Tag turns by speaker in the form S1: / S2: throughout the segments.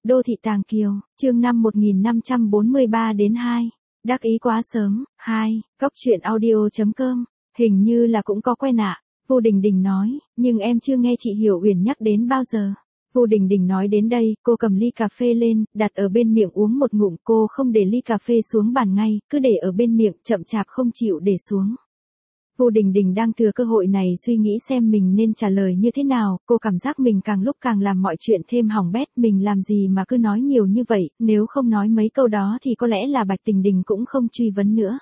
S1: Đô thị Tàng Kiều, chương 5 1543 đến 2. Đắc ý quá sớm, 2. Góc truyện audio.com. Hình như là cũng có quen ạ. Vu Đình Đình nói, nhưng em chưa nghe chị Hiểu Uyển nhắc đến bao giờ. Vu Đình Đình nói đến đây, cô cầm ly cà phê lên, đặt ở bên miệng uống một ngụm, cô không để ly cà phê xuống bàn ngay, cứ để ở bên miệng, chậm chạp không chịu để xuống. Vu Đình Đình đang thừa cơ hội này suy nghĩ xem mình nên trả lời như thế nào, cô cảm giác mình càng lúc càng làm mọi chuyện thêm hỏng bét, mình làm gì mà cứ nói nhiều như vậy, nếu không nói mấy câu đó thì có lẽ là Bạch Tình Đình cũng không truy vấn nữa.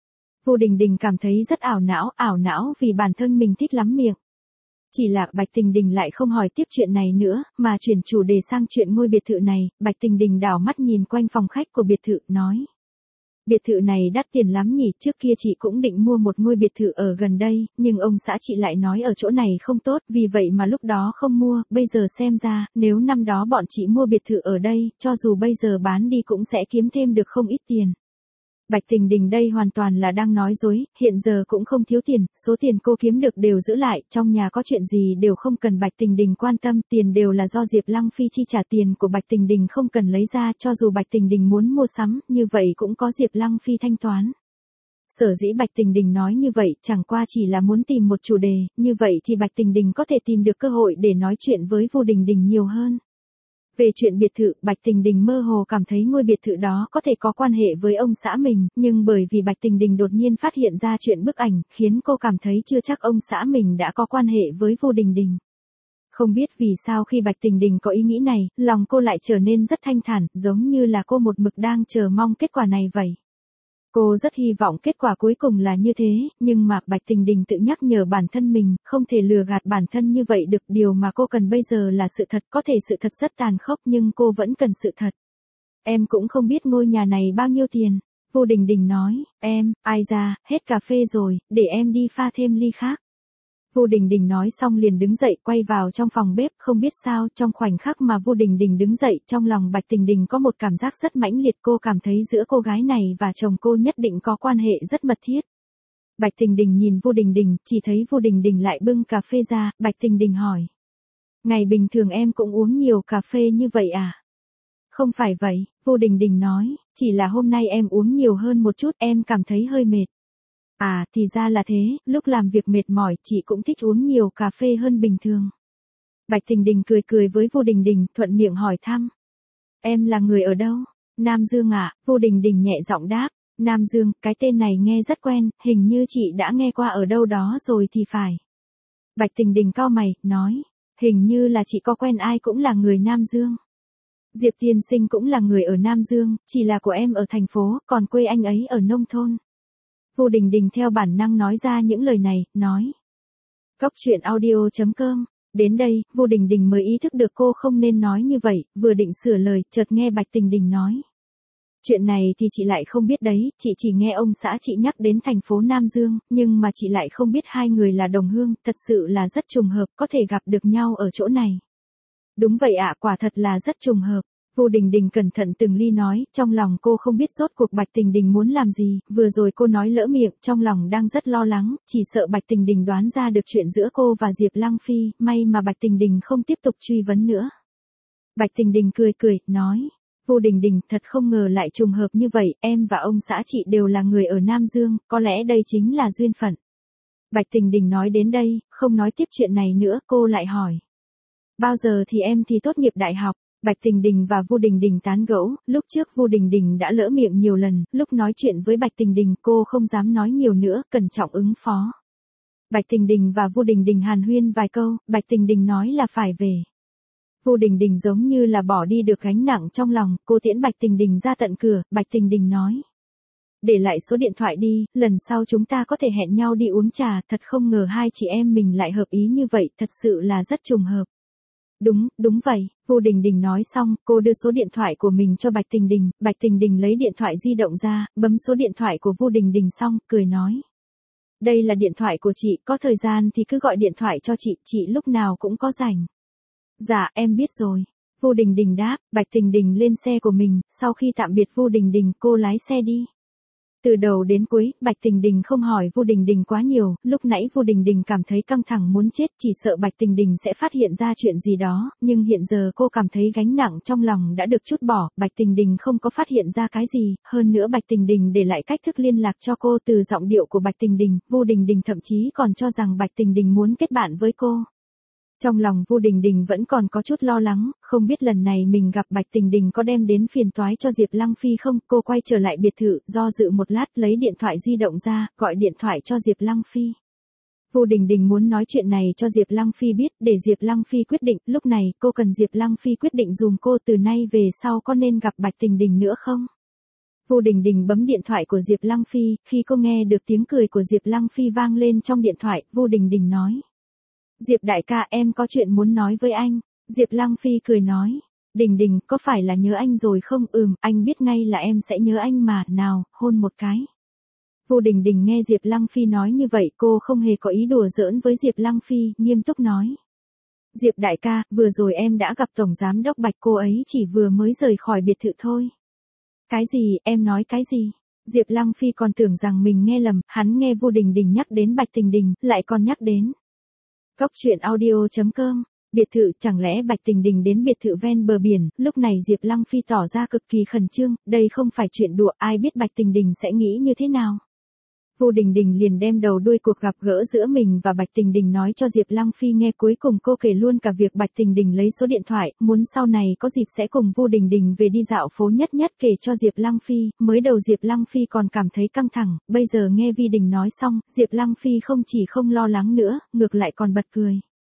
S1: Vu Đình Đình cảm thấy rất ảo não vì bản thân mình thích lắm miệng. Chỉ là Bạch Tình Đình lại không hỏi tiếp chuyện này nữa, mà chuyển chủ đề sang chuyện ngôi biệt thự này. Bạch Tình Đình đảo mắt nhìn quanh phòng khách của biệt thự, nói. Biệt thự này đắt tiền lắm nhỉ, trước kia chị cũng định mua một ngôi biệt thự ở gần đây, nhưng ông xã chị lại nói ở chỗ này không tốt, vì vậy mà lúc đó không mua, bây giờ xem ra, nếu năm đó bọn chị mua biệt thự ở đây, cho dù bây giờ bán đi cũng sẽ kiếm thêm được không ít tiền. Bạch Tình Đình đây hoàn toàn là đang nói dối, hiện giờ cũng không thiếu tiền, số tiền cô kiếm được đều giữ lại, trong nhà có chuyện gì đều không cần Bạch Tình Đình quan tâm, tiền đều là do Diệp Lăng Phi chi trả, tiền của Bạch Tình Đình không cần lấy ra, cho dù Bạch Tình Đình muốn mua sắm, như vậy cũng có Diệp Lăng Phi thanh toán. Sở dĩ Bạch Tình Đình nói như vậy, chẳng qua chỉ là muốn tìm một chủ đề, như vậy thì Bạch Tình Đình có thể tìm được cơ hội để nói chuyện với Vu Đình Đình nhiều hơn. Về chuyện biệt thự, Bạch Tình Đình mơ hồ cảm thấy ngôi biệt thự đó có thể có quan hệ với ông xã mình, nhưng bởi vì Bạch Tình Đình đột nhiên phát hiện ra chuyện bức ảnh, khiến cô cảm thấy chưa chắc ông xã mình đã có quan hệ với Vu Đình Đình. Không biết vì sao khi Bạch Tình Đình có ý nghĩ này, lòng cô lại trở nên rất thanh thản, giống như là cô một mực đang chờ mong kết quả này vậy. Cô rất hy vọng kết quả cuối cùng là như thế, nhưng mà Bạch Tình Đình tự nhắc nhở bản thân mình, không thể lừa gạt bản thân như vậy được, điều mà cô cần bây giờ là sự thật, có thể sự thật rất tàn khốc nhưng cô vẫn cần sự thật. Em cũng không biết ngôi nhà này bao nhiêu tiền, Vu Đình Đình nói, ai da, hết cà phê rồi, để em đi pha thêm ly khác. Vu Đình Đình nói xong liền đứng dậy quay vào trong phòng bếp, không biết sao, trong khoảnh khắc mà Vu Đình Đình đứng dậy, trong lòng Bạch Tình Đình có một cảm giác rất mãnh liệt, cô cảm thấy giữa cô gái này và chồng cô nhất định có quan hệ rất mật thiết. Bạch Tình Đình nhìn Vu Đình Đình, chỉ thấy Vu Đình Đình lại bưng cà phê ra, Bạch Tình Đình hỏi. Ngày bình thường em cũng uống nhiều cà phê như vậy à? Không phải vậy, Vu Đình Đình nói, chỉ là hôm nay em uống nhiều hơn một chút, em cảm thấy hơi mệt. À, thì ra là thế, lúc làm việc mệt mỏi, chị cũng thích uống nhiều cà phê hơn bình thường. Bạch Tình Đình cười với Vu Đình Đình, thuận miệng hỏi thăm. Em là người ở đâu? Nam Dương ạ, Vu Đình Đình nhẹ giọng đáp. Nam Dương, cái tên này nghe rất quen, hình như chị đã nghe qua ở đâu đó rồi thì phải. Bạch Tình Đình cau mày, nói. Hình như là chị có quen ai cũng là người Nam Dương. Diệp Tiên Sinh cũng là người ở Nam Dương, chỉ là của em ở thành phố, còn quê anh ấy ở nông thôn. Vu Đình Đình theo bản năng nói ra những lời này, nói. Góc truyện audio.com. Đến đây, Vu Đình Đình mới ý thức được cô không nên nói như vậy, vừa định sửa lời, chợt nghe Bạch Tình Đình nói. Chuyện này thì chị lại không biết đấy, chị chỉ nghe ông xã chị nhắc đến thành phố Nam Dương, nhưng mà chị lại không biết hai người là đồng hương, thật sự là rất trùng hợp, có thể gặp được nhau ở chỗ này. Đúng vậy ạ, quả thật là rất trùng hợp. Vu Đình Đình cẩn thận từng ly nói, trong lòng cô không biết rốt cuộc Bạch Tình Đình muốn làm gì, vừa rồi cô nói lỡ miệng, trong lòng đang rất lo lắng, chỉ sợ Bạch Tình Đình đoán ra được chuyện giữa cô và Diệp Lăng Phi, may mà Bạch Tình Đình không tiếp tục truy vấn nữa. Bạch Tình Đình cười, nói, Vu Đình Đình, thật không ngờ lại trùng hợp như vậy, em và ông xã chị đều là người ở Nam Dương, có lẽ đây chính là duyên phận. Bạch Tình Đình nói đến đây, không nói tiếp chuyện này nữa, cô lại hỏi. Bao giờ thì em thì tốt nghiệp đại học? Bạch Tình Đình và Vu Đình Đình tán gẫu, lúc trước Vu Đình Đình đã lỡ miệng nhiều lần, lúc nói chuyện với Bạch Tình Đình cô không dám nói nhiều nữa, cẩn trọng ứng phó. Bạch Tình Đình và Vu Đình Đình hàn huyên vài câu, Bạch Tình Đình nói là phải về. Vu Đình Đình giống như là bỏ đi được gánh nặng trong lòng, cô tiễn Bạch Tình Đình ra tận cửa, Bạch Tình Đình nói. Để lại số điện thoại đi, lần sau chúng ta có thể hẹn nhau đi uống trà, thật không ngờ hai chị em mình lại hợp ý như vậy, thật sự là rất trùng hợp. Đúng vậy, Vu Đình Đình nói xong, cô đưa số điện thoại của mình cho Bạch Tình Đình lấy điện thoại di động ra, bấm số điện thoại của Vu Đình Đình xong, cười nói. Đây là điện thoại của chị, có thời gian thì cứ gọi điện thoại cho chị lúc nào cũng có rảnh. Dạ, em biết rồi. Vu Đình Đình đáp, Bạch Tình Đình lên xe của mình, sau khi tạm biệt Vu Đình Đình, cô lái xe đi. Từ đầu đến cuối, Bạch Tình Đình không hỏi Vu Đình Đình quá nhiều, lúc nãy Vu Đình Đình cảm thấy căng thẳng muốn chết, chỉ sợ Bạch Tình Đình sẽ phát hiện ra chuyện gì đó, nhưng hiện giờ cô cảm thấy gánh nặng trong lòng đã được trút bỏ, Bạch Tình Đình không có phát hiện ra cái gì, hơn nữa Bạch Tình Đình để lại cách thức liên lạc cho cô. Từ giọng điệu của Bạch Tình Đình, Vu Đình Đình thậm chí còn cho rằng Bạch Tình Đình muốn kết bạn với cô. Trong lòng Vu Đình Đình vẫn còn có chút lo lắng, không biết lần này mình gặp Bạch Tình Đình có đem đến phiền toái cho Diệp Lăng Phi không. Cô quay trở lại biệt thự, do dự một lát lấy điện thoại di động ra, gọi điện thoại cho Diệp Lăng Phi. Vu Đình Đình muốn nói chuyện này cho Diệp Lăng Phi biết, để Diệp Lăng Phi quyết định, lúc này cô cần Diệp Lăng Phi quyết định dùm cô từ nay về sau có nên gặp Bạch Tình Đình nữa không. Vu Đình Đình bấm điện thoại của Diệp Lăng Phi, khi cô nghe được tiếng cười của Diệp Lăng Phi vang lên trong điện thoại, Vu Đình Đình nói. Diệp đại ca, em có chuyện muốn nói với anh. Diệp Lăng Phi cười nói. Đình Đình, có phải là nhớ anh rồi không? Anh biết ngay là em sẽ nhớ anh mà, nào, hôn một cái. Vu Đình Đình nghe Diệp Lăng Phi nói như vậy, cô không hề có ý đùa giỡn với Diệp Lăng Phi, nghiêm túc nói. Diệp đại ca, vừa rồi em đã gặp Tổng Giám đốc Bạch, cô ấy chỉ vừa mới rời khỏi biệt thự thôi. Cái gì, em nói cái gì? Diệp Lăng Phi còn tưởng rằng mình nghe lầm, hắn nghe Vu Đình Đình nhắc đến Bạch Tình Đình, lại còn nhắc đến. Góc truyện audio.com, biệt thự, chẳng lẽ Bạch Tình Đình đến biệt thự ven bờ biển, lúc này Diệp Lăng Phi tỏ ra cực kỳ khẩn trương, đây không phải chuyện đùa, ai biết Bạch Tình Đình sẽ nghĩ như thế nào. Vu Đình Đình liền đem đầu đuôi cuộc gặp gỡ giữa mình và Bạch Tình Đình nói cho Diệp Lăng Phi nghe, cuối cùng cô kể luôn cả việc Bạch Tình Đình lấy số điện thoại, muốn sau này có dịp sẽ cùng Vu Đình Đình về đi dạo phố nhất nhất kể cho Diệp Lăng Phi. Mới đầu Diệp Lăng Phi còn cảm thấy căng thẳng, bây giờ nghe Vi Đình nói xong, Diệp Lăng Phi không chỉ không lo lắng nữa, ngược lại còn bật cười.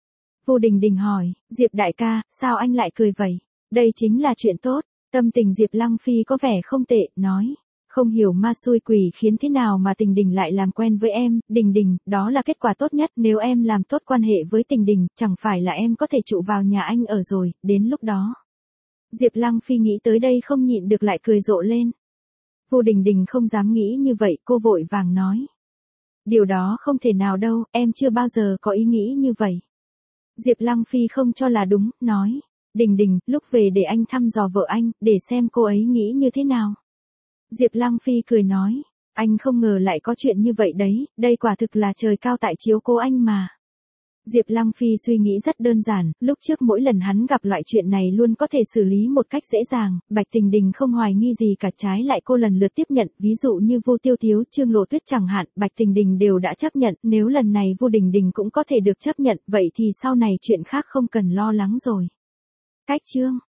S1: Vu Đình Đình hỏi, Diệp đại ca, sao anh lại cười vậy? Đây chính là chuyện tốt. Tâm tình Diệp Lăng Phi có vẻ không tệ, nói. Không hiểu ma xui quỷ khiến thế nào mà Tình Đình lại làm quen với em, Đình Đình, đó là kết quả tốt nhất, nếu em làm tốt quan hệ với Tình Đình, chẳng phải là em có thể trụ vào nhà anh ở rồi, đến lúc đó. Diệp Lăng Phi nghĩ tới đây không nhịn được lại cười rộ lên. Vu Đình Đình không dám nghĩ như vậy, cô vội vàng nói. Điều đó không thể nào đâu, em chưa bao giờ có ý nghĩ như vậy. Diệp Lăng Phi không cho là đúng, nói. Đình Đình, lúc về để anh thăm dò vợ anh, để xem cô ấy nghĩ như thế nào. Diệp Lăng Phi cười nói, anh không ngờ lại có chuyện như vậy đấy, đây quả thực là trời cao tại chiếu cố anh mà. Diệp Lăng Phi suy nghĩ rất đơn giản, lúc trước mỗi lần hắn gặp loại chuyện này luôn có thể xử lý một cách dễ dàng, Bạch Tình Đình không hoài nghi gì cả, trái lại cô lần lượt tiếp nhận, ví dụ như Vu Tiêu Tiếu, Trương Lộ Tuyết chẳng hạn, Bạch Tình Đình đều đã chấp nhận, nếu lần này Vu Đình Đình cũng có thể được chấp nhận, vậy thì sau này chuyện khác không cần lo lắng rồi. Cách chương